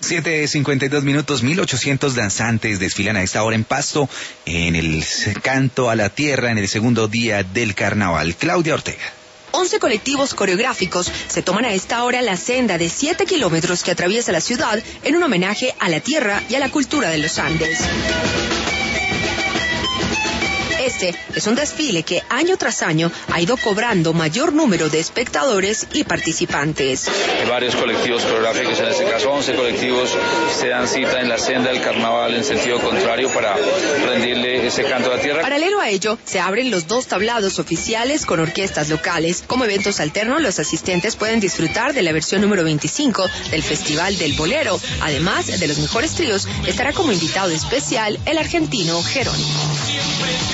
7:52, 1.800 danzantes desfilan a esta hora en Pasto en el canto a la tierra en el segundo día del carnaval. Claudia Ortega. 11 colectivos coreográficos se toman a esta hora la senda de 7 kilómetros que atraviesa la ciudad en un homenaje a la tierra y a la cultura de los Andes. Este es un desfile que año tras año ha ido cobrando mayor número de espectadores y participantes. Varios colectivos coreográficos, en este caso 11 colectivos, se dan cita en la senda del carnaval en sentido contrario para rendirle ese canto a la tierra. Paralelo a ello, se abren los 2 tablados oficiales con orquestas locales. Como eventos alternos, los asistentes pueden disfrutar de la versión número 25 del Festival del Bolero. Además de los mejores tríos, estará como invitado especial el argentino Jerónimo.